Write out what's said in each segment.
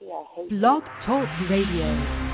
Blog Talk Radio.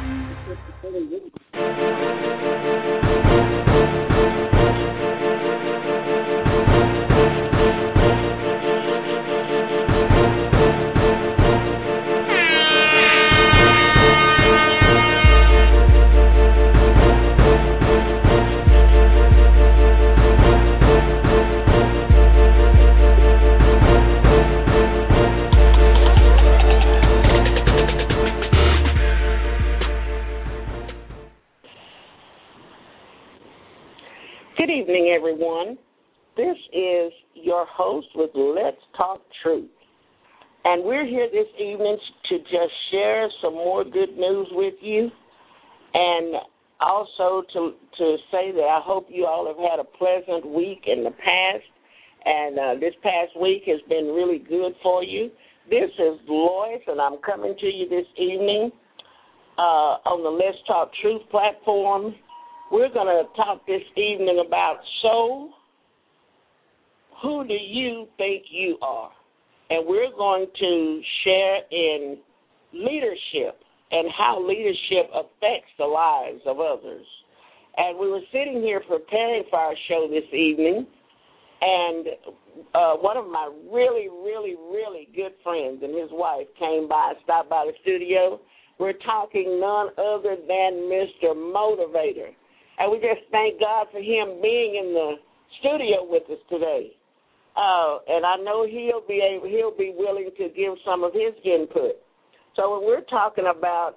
Good evening, everyone. This is your host with Let's Talk Truth. And we're here this evening to just share some more good news with you, and also to say that I hope you all have had a pleasant week in the past, and this past week has been really good for you. This is Lois, and I'm coming to you this evening on the Let's Talk Truth platform. We're going to talk this evening about, so who do you think you are? And we're going to share in leadership and how leadership affects the lives of others. And we were sitting here preparing for our show this evening, and one of my really, really, really good friends and his wife came by and stopped by the studio. We're talking none other than Mr. Motivator. And we just thank God for him being in the studio with us today. And I know he'll be willing to give some of his input. So when we're talking about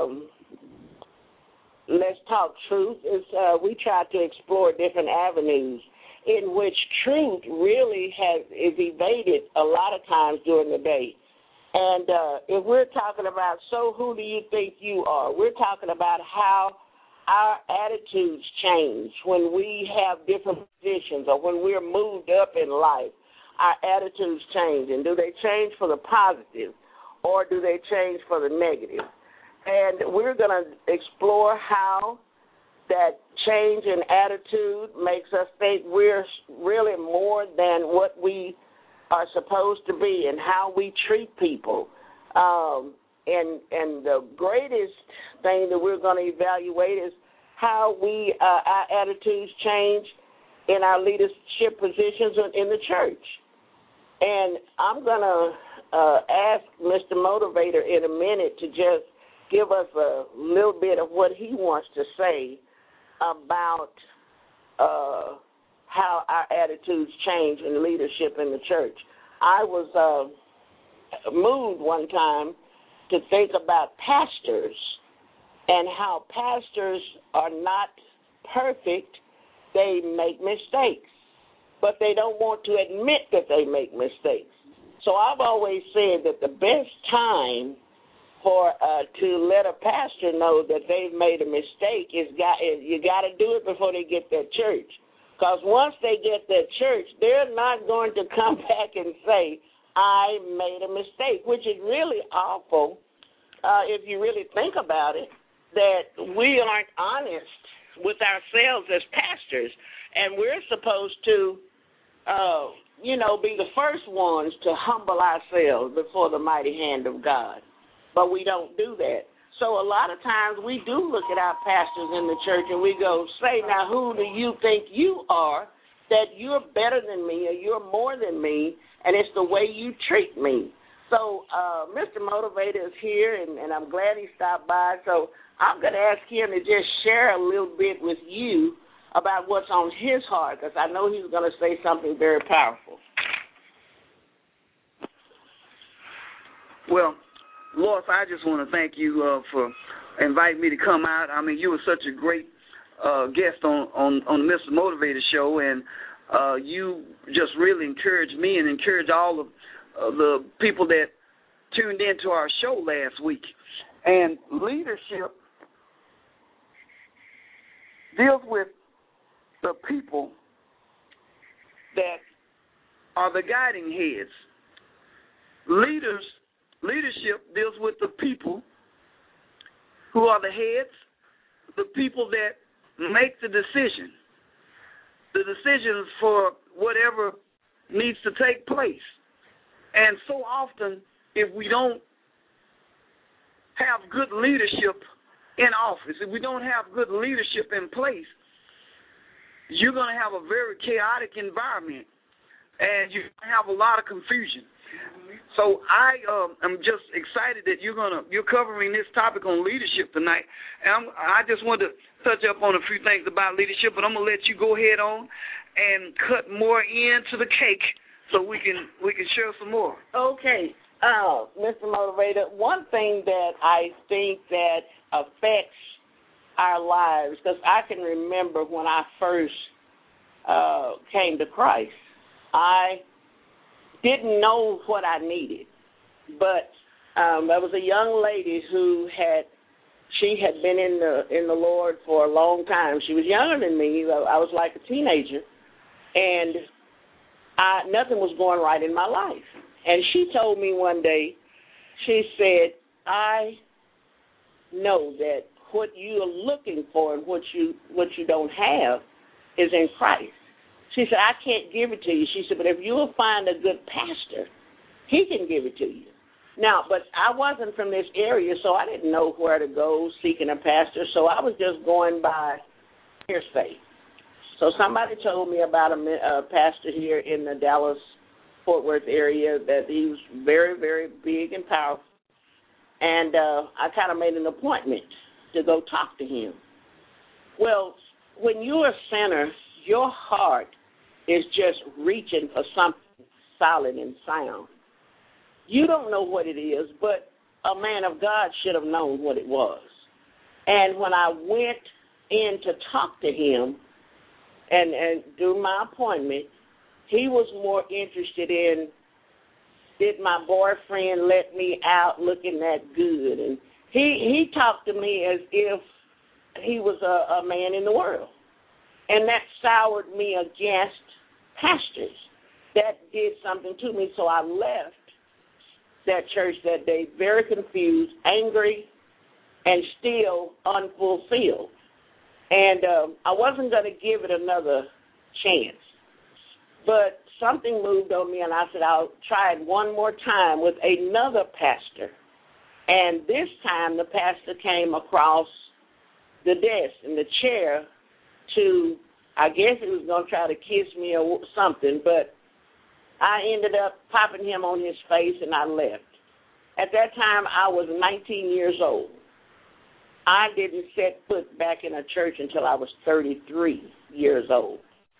Let's Talk Truth, we try to explore different avenues in which truth really is evaded a lot of times during the day. And if we're talking about, so who do you think you are? We're talking about how our attitudes change when we have different positions or when we're moved up in life. Our attitudes change, and do they change for the positive or do they change for the negative? And we're going to explore how that change in attitude makes us think we're really more than what we are supposed to be and how we treat people. And the greatest thing that we're going to evaluate is how our attitudes change in our leadership positions in the church. And I'm going to ask Mr. Motivator in a minute to just give us a little bit of what he wants to say about how our attitudes change in leadership in the church. I was moved one time to think about pastors and how pastors are not perfect. They make mistakes, but they don't want to admit that they make mistakes. So I've always said that the best time for to let a pastor know that they've made a mistake is you got to do it before they get that church. Because once they get that church, they're not going to come back and say, I made a mistake, which is really awful if you really think about it, that we aren't honest with ourselves as pastors. And we're supposed to, be the first ones to humble ourselves before the mighty hand of God. But we don't do that. So a lot of times we do look at our pastors in the church and we go, say, now who do you think you are that you're better than me or you're more than me, and it's the way you treat me. So Mr. Motivator is here, and I'm glad he stopped by. So I'm going to ask him to just share a little bit with you about what's on his heart, because I know he's going to say something very powerful. Well, Lois, I just want to thank you for inviting me to come out. I mean, you were such a great guest on the Mr. Motivator show, and you just really encouraged me and encouraged all of the people that tuned into our show last week. And leadership deals with the people that are the guiding heads. Leadership deals with the people who are the heads, the people that make the decisions for whatever needs to take place. And so often, if we don't have good leadership in office, if we don't have good leadership in place, you're going to have a very chaotic environment, and you have a lot of confusion. So I am just excited that you're covering this topic on leadership tonight. And I just want to touch up on a few things about leadership, but I'm going to let you go ahead on and cut more into the cake so we can share some more. Okay, Mr. Motivator, one thing that I think that affects our lives, because I can remember when I first came to Christ, I didn't know what I needed, but there was a young lady who had been in the Lord for a long time. She was younger than me. I was like a teenager, and nothing was going right in my life. And she told me one day, she said, I know that what you are looking for and what you don't have is in Christ. She said, I can't give it to you. She said, but if you will find a good pastor, he can give it to you. Now, but I wasn't from this area, so I didn't know where to go seeking a pastor, so I was just going by hearsay. So somebody told me about a pastor here in the Dallas-Fort Worth area that he was very, very big and powerful, and I kind of made an appointment to go talk to him. Well, when you're a sinner, your heart is just reaching for something solid and sound. You don't know what it is, but a man of God should have known what it was. And when I went in to talk to him and do my appointment, he was more interested in, did my boyfriend let me out looking that good? And he talked to me as if he was a man in the world. And that soured me against pastors. That did something to me, so I left that church that day very confused, angry, and still unfulfilled. And I wasn't going to give it another chance. But something moved on me, and I said, I'll try it one more time with another pastor. And this time the pastor came across the desk and the chair to, I guess he was going to try to kiss me or something, but I ended up popping him on his face and I left. At that time, I was 19 years old. I didn't set foot back in a church until I was 33 years old.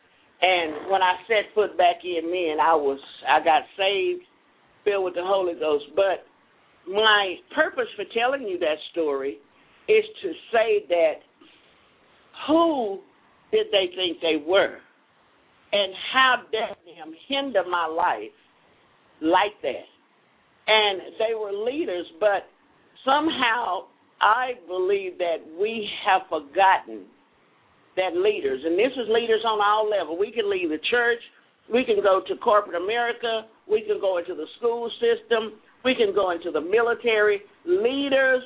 And when I set foot back in then, I got saved, filled with the Holy Ghost. But my purpose for telling you that story is to say that who did they think they were? And how dare them hinder my life like that? And they were leaders, but somehow I believe that we have forgotten that leaders, and this is leaders on all levels. We can leave the church, we can go to corporate America, we can go into the school system, we can go into the military. Leaders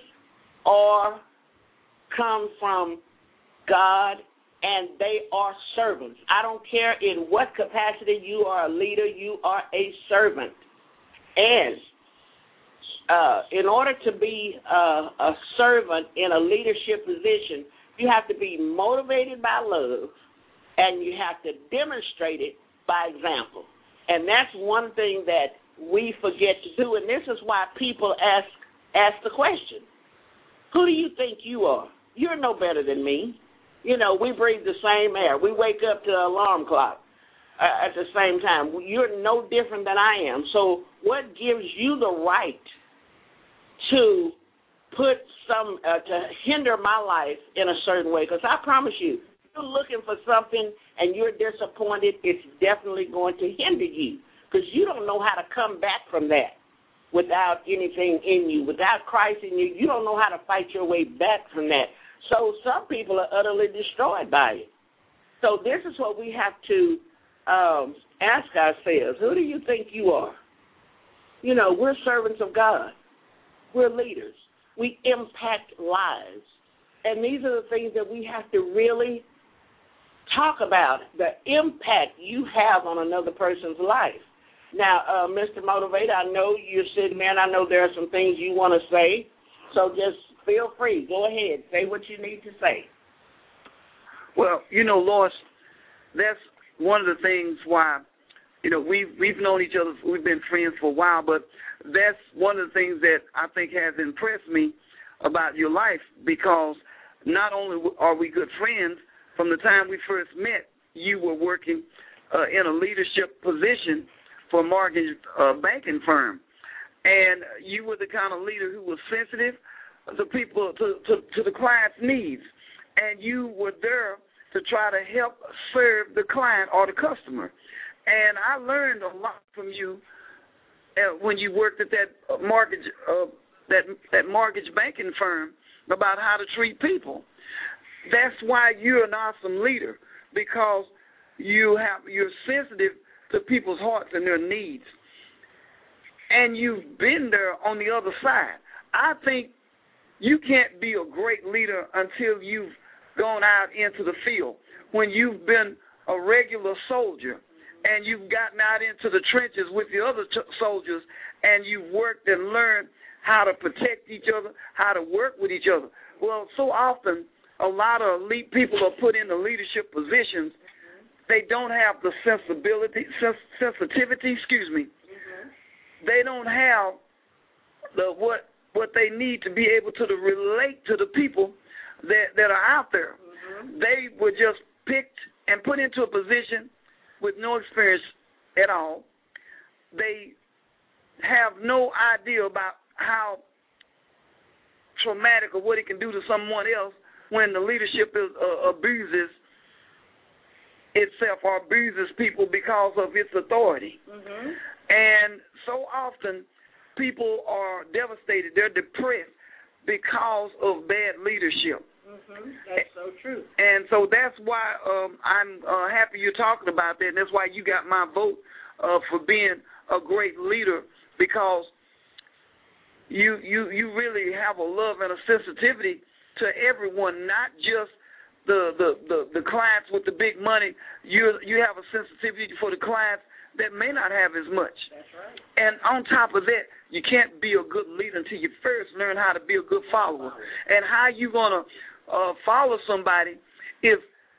come from God, and they are servants. I don't care in what capacity you are a leader, you are a servant. And in order to be a servant in a leadership position, you have to be motivated by love, and you have to demonstrate it by example. And that's one thing that we forget to do, and this is why people ask the question, who do you think you are? You're no better than me. You know, we breathe the same air. We wake up to the alarm clock at the same time. You're no different than I am. So what gives you the right to put to hinder my life in a certain way? Because I promise you, if you're looking for something and you're disappointed, it's definitely going to hinder you because you don't know how to come back from that without anything in you. Without Christ in you, you don't know how to fight your way back from that. So some people are utterly destroyed by it. So this is what we have to ask ourselves. Who do you think you are? You know, we're servants of God. We're leaders. We impact lives. And these are the things that we have to really talk about, the impact you have on another person's life. Now, Mr. Motivator, I know you're sitting there, and I know there are some things you want to say. So just feel free. Go ahead. Say what you need to say. Well, Lois, that's one of the things why, we've known each other, we've been friends for a while, but that's one of the things that I think has impressed me about your life, because not only are we good friends, from the time we first met, you were working in a leadership position for a mortgage banking firm. And you were the kind of leader who was sensitive to people, to the client's needs. And you were there to try to help serve the client or the customer. And I learned a lot from you when you worked at that mortgage banking firm about how to treat people. That's why you're an awesome leader, because you're sensitive to people's hearts and their needs. And you've been there on the other side. I think you can't be a great leader until you've gone out into the field, when you've been a regular soldier and you've gotten out into the trenches with the other soldiers, and you've worked and learned how to protect each other, how to work with each other. Well, so often a lot of elite people are put in the leadership positions. They don't have the sensitivity. They don't have what they need to be able to relate to the people that are out there. They were just picked and put into a position with no experience at all. They have no idea about how traumatic or what it can do to someone else when the leadership abuses itself or abuses people because of its authority. And so often people are devastated. They're depressed because of bad leadership. That's so true. And so that's why I'm happy you're talking about that, and that's why you got my vote for being a great leader, because you really have a love and a sensitivity to everyone, not just the clients with the big money. You have a sensitivity for the clients that may not have as much. That's right. And on top of that, you can't be a good leader until you first learn how to be a good follower. And how you gonna follow somebody if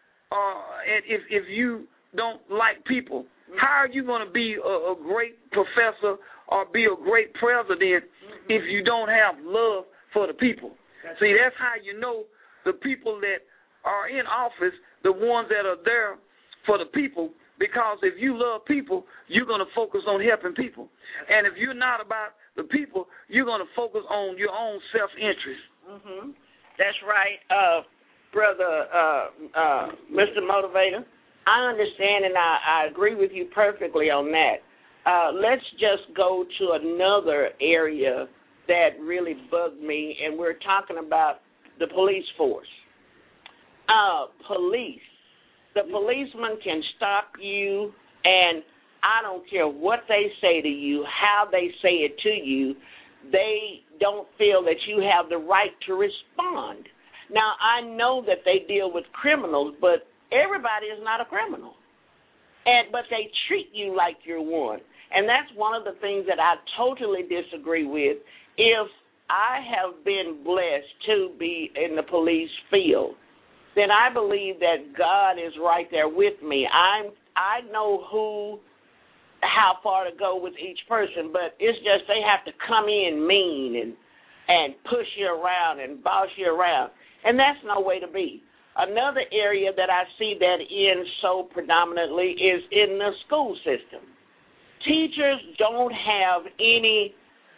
you don't like people? How are you gonna be a great professor or be a great president if you don't have love for the people? See, that's how you know the people that are in office, the ones that are there for the people. Because if you love people, you're going to focus on helping people. And if you're not about the people, you're going to focus on your own self-interest. That's right, Brother Mr. Motivator. I understand, and I agree with you perfectly on that. Let's just go to another area that really bugged me, and we're talking about the police force. Police. The policeman can stop you, and I don't care what they say to you, how they say it to you, they don't feel that you have the right to respond. Now, I know that they deal with criminals, but everybody is not a criminal. But they treat you like you're one. And that's one of the things that I totally disagree with. If I have been blessed to be in the police field, then I believe that God is right there with me. I know how far to go with each person, but it's just they have to come in mean and push you around and boss you around, and that's no way to be. Another area that I see that in so predominantly is in the school system. Teachers don't have any,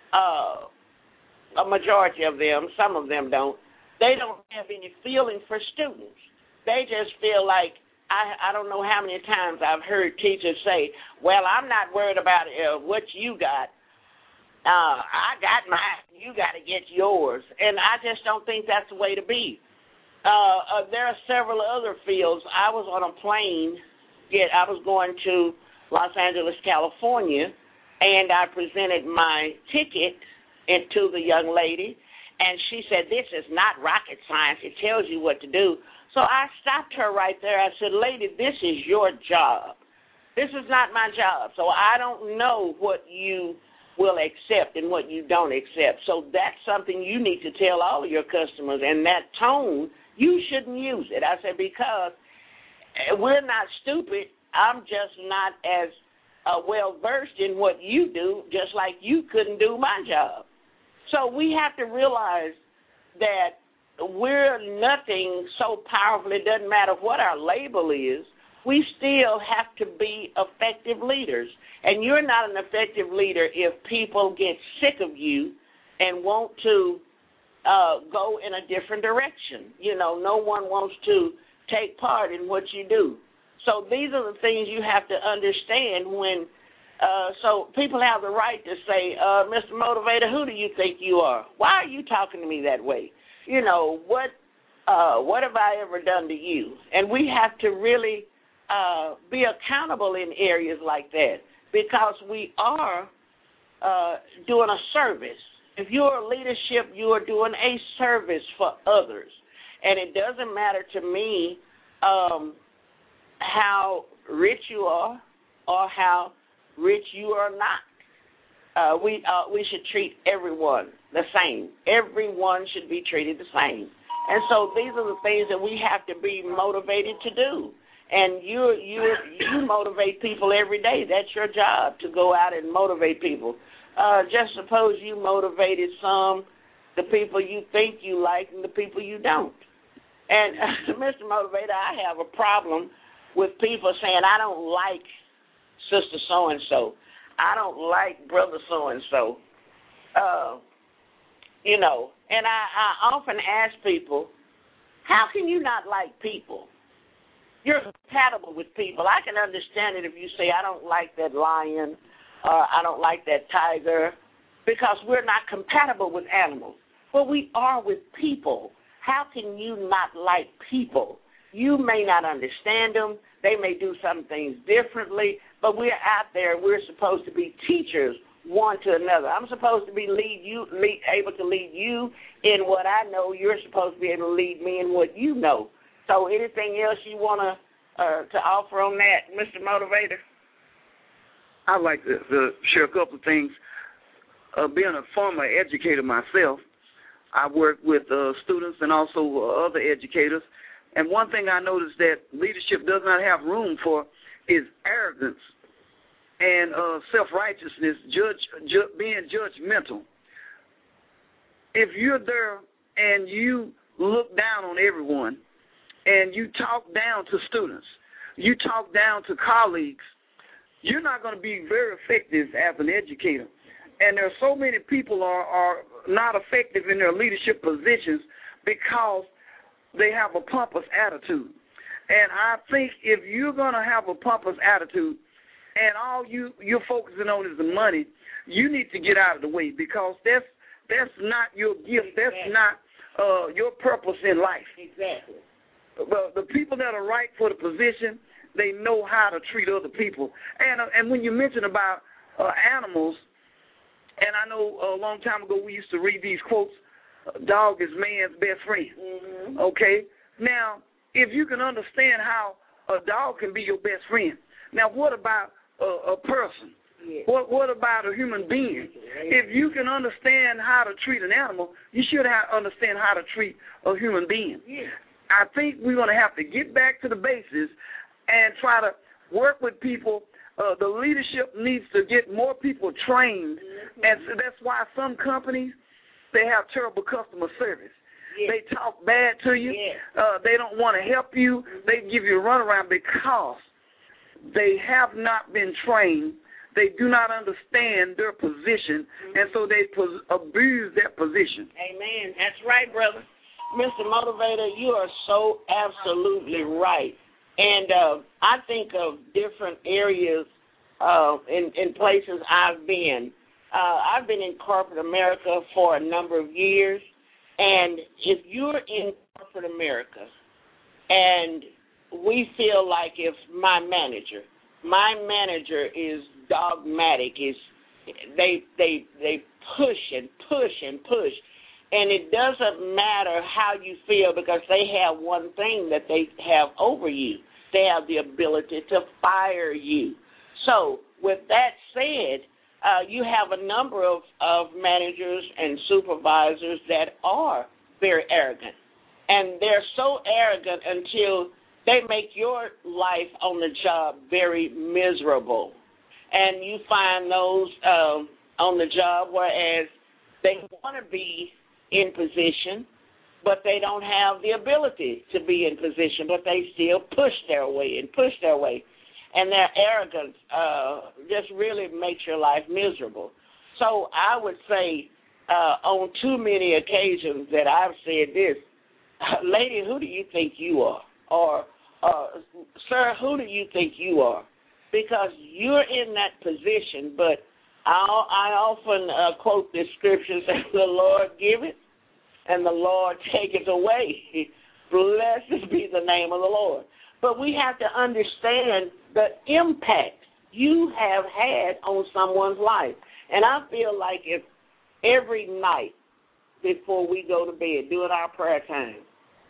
a majority of them, some of them don't, they don't have any feeling for students. They just feel like, I don't know how many times I've heard teachers say, well, I'm not worried about what you got. I got mine. You got to get yours. And I just don't think that's the way to be. There are several other fields. I was on a plane. I was going to Los Angeles, California, and I presented my ticket to the young lady. And she said, this is not rocket science. It tells you what to do. So I stopped her right there. I said, lady, this is your job. This is not my job. So I don't know what you will accept and what you don't accept. So that's something you need to tell all of your customers, and that tone, you shouldn't use it. I said, because we're not stupid. I'm just not as well-versed in what you do, just like you couldn't do my job. So we have to realize that we're nothing so powerful, it doesn't matter what our label is. We still have to be effective leaders. And you're not an effective leader if people get sick of you and want to go in a different direction. You know, no one wants to take part in what you do. So these are the things you have to understand when, so people have the right to say, Mr. Motivator, who do you think you are? Why are you talking to me that way? You know, what have I ever done to you? And we have to really be accountable in areas like that, because we are doing a service. If you're a leadership, you are doing a service for others. And it doesn't matter to me how rich you are or how rich you are not. We should treat everyone the same. Everyone should be treated the same. And so these are the things that we have to be motivated to do. And you motivate people every day. That's your job, to go out and motivate people. Just suppose you motivated the people you think you like and the people you don't. And Mr. Motivator, I have a problem with people saying, I don't like Sister So-and-so. I don't like Brother So-and-so. You know, and I often ask people, how can you not like people? You're compatible with people. I can understand it if you say, I don't like that lion, or I don't like that tiger, because we're not compatible with animals. But we are with people. How can you not like people? You may not understand them. They may do some things differently, but we're out there. We're supposed to be teachers one to another. I'm supposed to be able to lead you in what I know. You're supposed to be able to lead me in what you know. So anything else you want to offer on that, Mr. Motivator? I'd like to share a couple of things. Being a former educator myself, I work with students and also other educators. And one thing I noticed that leadership does not have room for is arrogance and self-righteousness, being judgmental. If you're there and you look down on everyone and you talk down to students, you talk down to colleagues, you're not going to be very effective as an educator. And there are so many people are not effective in their leadership positions because they have a pompous attitude. And I think if you're going to have a pompous attitude and all you're focusing on is the money, you need to get out of the way, because that's not your gift. That's not your purpose in life. Exactly. But the people that are right for the position, they know how to treat other people. And when you mention about animals, and I know a long time ago we used to read these quotes, dog is man's best friend. Mm-hmm. Okay? Now, if you can understand how a dog can be your best friend, now what about a person? Yeah. What about a human being? If you can understand how to treat an animal, you should understand how to treat a human being. Yeah. I think we're going to have to get back to the bases and try to work with people. The leadership needs to get more people trained, and so that's why some companies, they have terrible customer service. Yeah. They talk bad to you. Yeah. They don't want to help you. They give you a runaround because they have not been trained. They do not understand their position, and so they abuse that position. Amen. That's right, brother. Mr. Motivator, you are so absolutely right. And I think of different areas in places I've been. I've been in corporate America for a number of years, and if you're in corporate America and we feel like if my manager is dogmatic, they push and push and push, and it doesn't matter how you feel, because they have one thing that they have over you. They have the ability to fire you. So with that said, you have a number of managers and supervisors that are very arrogant. And they're so arrogant until they make your life on the job very miserable. And you find those on the job, whereas they want to be in position, but they don't have the ability to be in position, but they still push their way. And their arrogance just really makes your life miserable. So I would say on too many occasions that I've said this, lady, who do you think you are? Or, sir, who do you think you are? Because you're in that position, but I often quote this scripture, that the Lord giveth and the Lord taketh away. Blessed be the name of the Lord. But we have to understand the impact you have had on someone's life. And I feel like if every night before we go to bed, during our prayer time,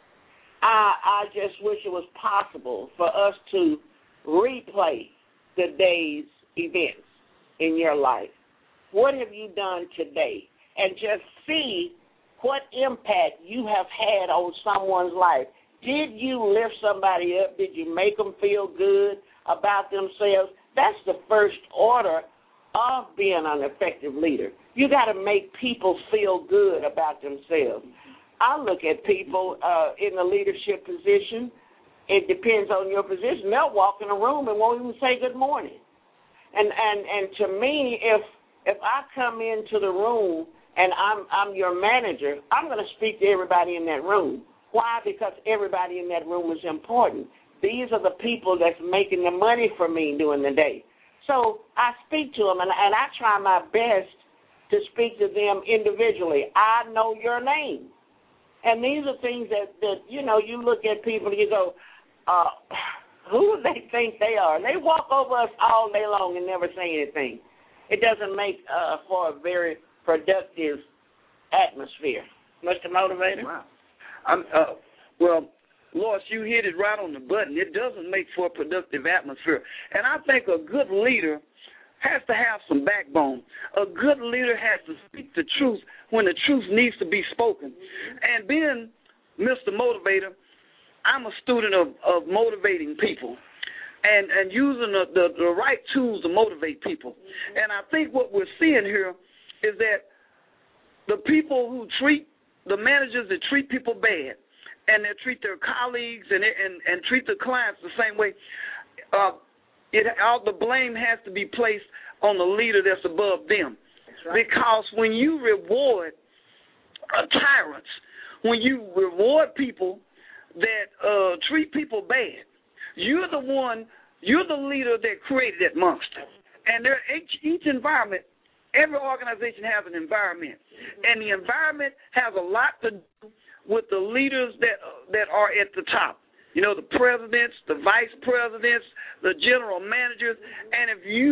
I just wish it was possible for us to replay the day's events in your life. What have you done today? And just see what impact you have had on someone's life. Did you lift somebody up? Did you make them feel good about themselves? That's the first order of being an effective leader. You got to make people feel good about themselves. I look at people in the leadership position. It depends on your position. They'll walk in a room and won't even say good morning. And to me, if I come into the room and I'm your manager, I'm going to speak to everybody in that room. Why? Because everybody in that room is important. These are the people that's making the money for me during the day. So I speak to them, and I try my best to speak to them individually. I know your name. And these are things that you know, you look at people and you go, who do they think they are? And they walk over us all day long and never say anything. It doesn't make for a very productive atmosphere. Mr. Motivator? Wow. Well, Lois, you hit it right on the button. It doesn't make for a productive atmosphere. And I think a good leader has to have some backbone. A good leader has to speak the truth when the truth needs to be spoken. And being Mr. Motivator, I'm a student of motivating people and using the right tools to motivate people. And I think what we're seeing here is that the people who treat the managers that treat people bad and they treat their colleagues and treat their clients the same way, all the blame has to be placed on the leader that's above them. That's right. Because when you reward tyrants, when you reward people that treat people bad, you're the leader that created that monster. And each environment, every organization has an environment, and the environment has a lot to do with the leaders that are at the top. You know, the presidents, the vice presidents, the general managers, and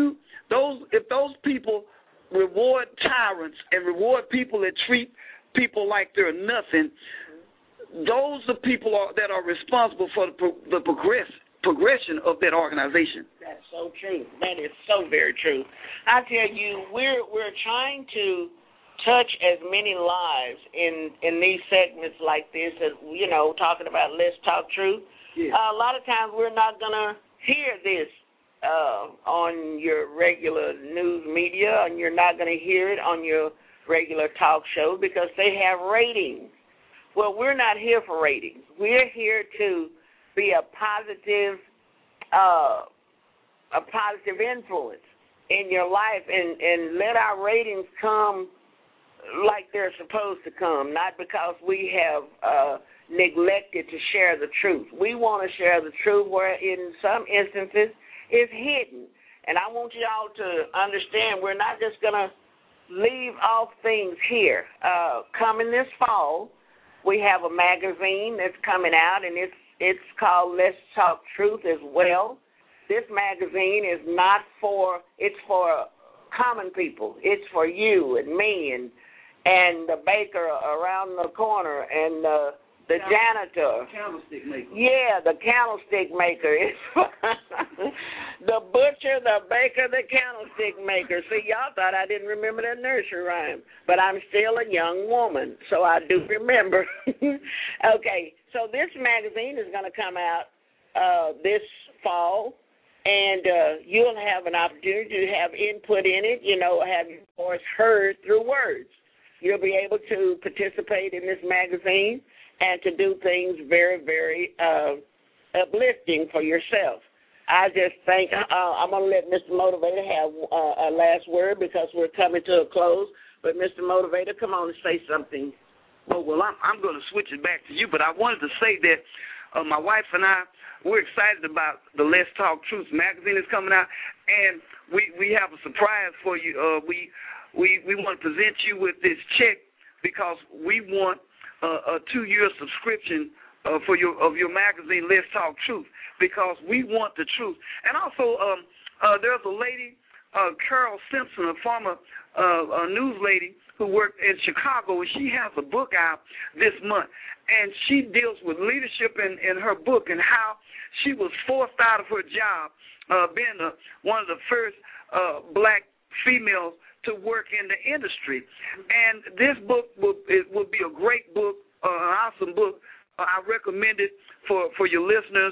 if those people reward tyrants and reward people that treat people like they're nothing, those are people that are responsible for the progression of that organization. That's so true. That is so very true. I tell you, we're trying to touch as many lives in these segments like this as, you know, talking about Let's Talk Truth. Yeah. A lot of times we're not going to hear this on your regular news media, and you're not going to hear it on your regular talk show because they have ratings. Well, we're not here for ratings. We're here to be a positive influence in your life and let our ratings come like they're supposed to come, not because we have neglected to share the truth. We want to share the truth where in some instances it's hidden. And I want you all to understand we're not just going to leave off things here. Coming this fall, we have a magazine that's coming out, and it's called Let's Talk Truth as well. This magazine is it's for common people. It's for you and me and the baker around the corner and the The janitor. Candlestick maker. Yeah, the candlestick maker. The butcher, the baker, the candlestick maker. See, y'all thought I didn't remember that nursery rhyme, but I'm still a young woman, so I do remember. Okay, so this magazine is going to come out this fall, and you'll have an opportunity to have input in it, have your voice heard through words. You'll be able to participate in this magazine and to do things very, very uplifting for yourself. I just think I'm going to let Mr. Motivator have a last word because we're coming to a close. But, Mr. Motivator, come on and say something. Well, I'm going to switch it back to you, but I wanted to say that my wife and I, we're excited about the Let's Talk Truth magazine that's coming out, and we have a surprise for you. We want to present you with this check because we want a 2-year subscription of your magazine, Let's Talk Truth, because we want the truth. And also, there's a lady, Carol Simpson, a former news lady who worked in Chicago, and she has a book out this month. And she deals with leadership in her book and how she was forced out of her job, being one of the first black females to work in the industry. And this book will be a great book, an awesome book. I recommend it for your listeners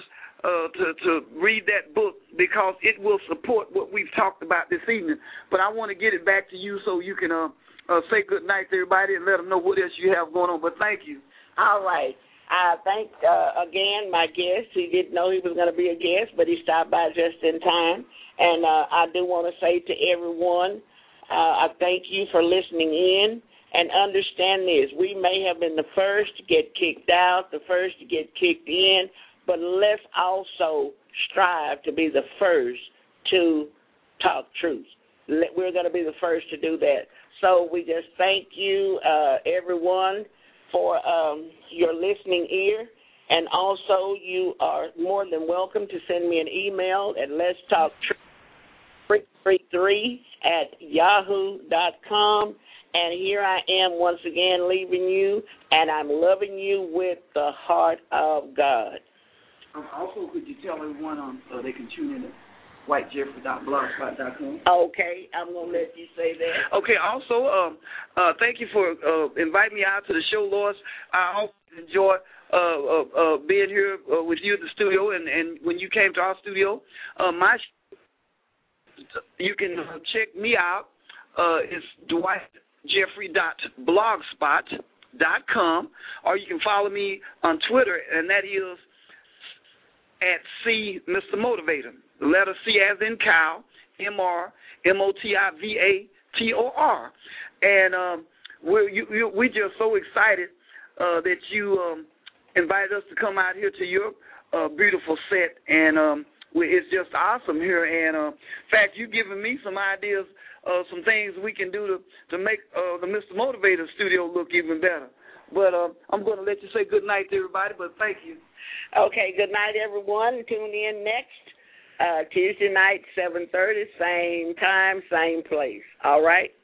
to read that book because it will support what we've talked about this evening. But I want to get it back to you so you can say good night to everybody and let them know what else you have going on. But thank you. All right. I thank, again, my guest. He didn't know he was going to be a guest, but he stopped by just in time. And I do want to say to everyone, I thank you for listening in, and understand this. We may have been the first to get kicked out, the first to get kicked in, but let's also strive to be the first to talk truth. We're going to be the first to do that. So we just thank you, everyone, for your listening ear. And also you are more than welcome to send me an email at letstalktruth333@yahoo.com. And here I am once again leaving you, and I'm loving you with the heart of God. Also, could you tell everyone they can tune in at whitejeffrey.blogspot.com? Okay, I'm going to let you say that. Okay, also, thank you for inviting me out to the show, Lois. I always enjoy being here with you at the studio, and when you came to our studio, you can check me out. It's dwightjeffrey.blogspot.com, or you can follow me on Twitter, and that is at C Mr. Motivator. The letter C as in cow, MrMotivator. And we're just so excited that you invited us to come out here to your beautiful set, and it's just awesome here. And in fact, you've given me some ideas, some things we can do to make the Mr. Motivator studio look even better. But I'm going to let you say good night to everybody, but thank you. Okay, good night, everyone. Tune in next Tuesday night, 7:30, same time, same place. All right?